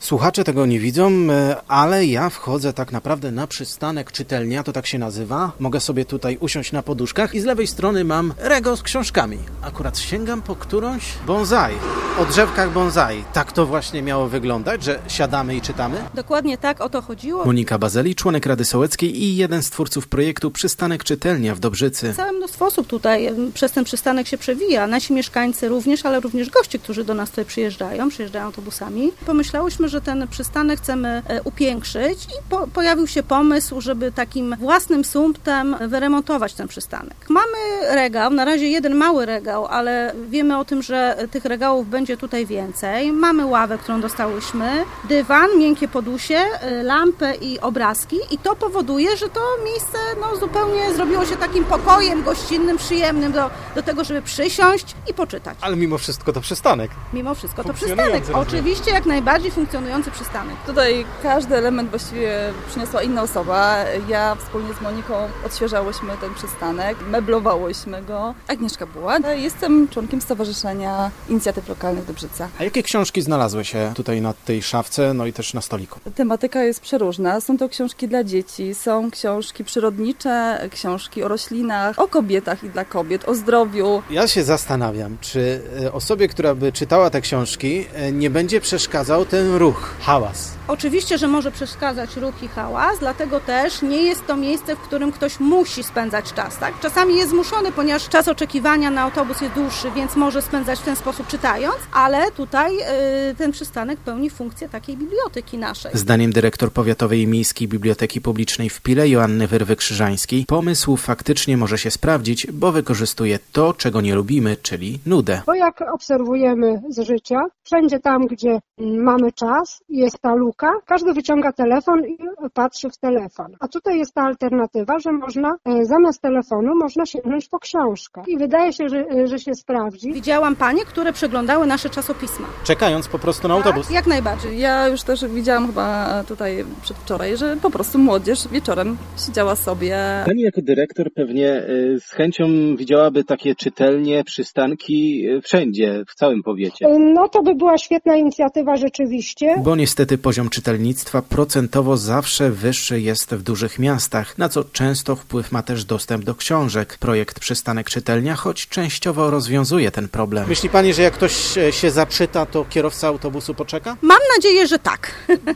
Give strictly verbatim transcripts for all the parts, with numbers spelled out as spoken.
Słuchacze tego nie widzą, ale ja wchodzę tak naprawdę na przystanek czytelnia, to tak się nazywa. Mogę sobie tutaj usiąść na poduszkach i z lewej strony mam regał z książkami. Akurat sięgam po którąś bonsai, o drzewkach bonsai. Tak to właśnie miało wyglądać, że siadamy i czytamy? Dokładnie tak o to chodziło. Monika Bazeli, członek Rady Sołeckiej i jeden z twórców projektu Przystanek Czytelnia w Dobrzycy. Całe mnóstwo osób tutaj przez ten przystanek się przewija. Nasi mieszkańcy również, ale również goście, którzy do nas tutaj przyjeżdżają, przyjeżdżają autobusami. Pomyślałyśmy, że ten przystanek chcemy upiększyć i po, pojawił się pomysł, żeby takim własnym sumptem wyremontować ten przystanek. Mamy regał, na razie jeden mały regał, ale wiemy o tym, że tych regałów będzie tutaj więcej. Mamy ławę, którą dostałyśmy, dywan, miękkie podusie, lampę i obrazki i to powoduje, że to miejsce no, zupełnie zrobiło się takim pokojem gościnnym, przyjemnym do, do tego, żeby przysiąść i poczytać. Ale mimo wszystko to przystanek. Mimo wszystko to przystanek. Oczywiście jak najbardziej funkcjonujący przystanek. Tutaj każdy element właściwie przyniosła inna osoba. Ja wspólnie z Moniką odświeżałyśmy ten przystanek, meblowałyśmy go. Agnieszka Bułak. Jestem członkiem Stowarzyszenia Inicjatyw Lokalnych Dobrzyca. A jakie książki znalazły się tutaj na tej szafce, no i też na stoliku? Tematyka jest przeróżna. Są to książki dla dzieci, są książki przyrodnicze, książki o roślinach, o kobietach i dla kobiet, o zdrowiu. Ja się zastanawiam, czy osobie, która by czytała te książki, nie będzie przeszkadzał ten ruch, hałas. Oczywiście, że może przeszkadzać ruch i hałas, dlatego też nie jest to miejsce, w którym ktoś musi spędzać czas. Tak? Czasami jest zmuszony, ponieważ czas oczekiwania na autobus jest dłuższy, więc może spędzać w ten sposób czytając, ale tutaj yy, ten przystanek pełni funkcję takiej biblioteki naszej. Zdaniem dyrektor Powiatowej i Miejskiej Biblioteki Publicznej w Pile Joanny Wyrwy-Krzyżańskiej pomysł faktycznie może się sprawdzić, bo wykorzystuje to, czego nie lubimy, czyli nudę. Bo jak obserwujemy z życia, wszędzie tam, gdzie mamy czas, jest ta luka, każdy wyciąga telefon i patrzy w telefon. A tutaj jest ta alternatywa, że można zamiast telefonu można sięgnąć po książkę. I wydaje się, że, że się sprawdzi. Widziałam panie, które przeglądały nasze czasopisma. Czekając po prostu na autobus. Tak, jak najbardziej. Ja już też widziałam chyba tutaj przedwczoraj, że po prostu młodzież wieczorem siedziała sobie. Pani jako dyrektor pewnie z chęcią widziałaby takie czytelnie, przystanki wszędzie, w całym powiecie. No to by była świetna inicjatywa rzeczywiście. Bo niestety poziom czytelnictwa procentowo zawsze wyższy jest w dużych miastach, na co często wpływ ma też dostęp do książek. Projekt Przystanek Czytelnia, choć częściowo rozwiązuje ten problem. Myśli pani, że jak ktoś się zaczyta, to kierowca autobusu poczeka? Mam nadzieję, że tak.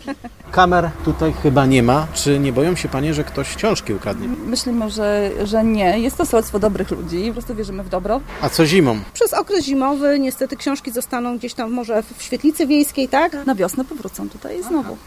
Kamer tutaj chyba nie ma. Czy nie boją się panie, że ktoś książki ukradnie? Myślimy, że, że nie. Jest to sołectwo dobrych ludzi. Po prostu wierzymy w dobro. A co zimą? Przez okres zimowy niestety książki zostaną gdzieś tam może w świetlicy wiejskiej, tak? Na wiosnę powrócą tutaj znowu.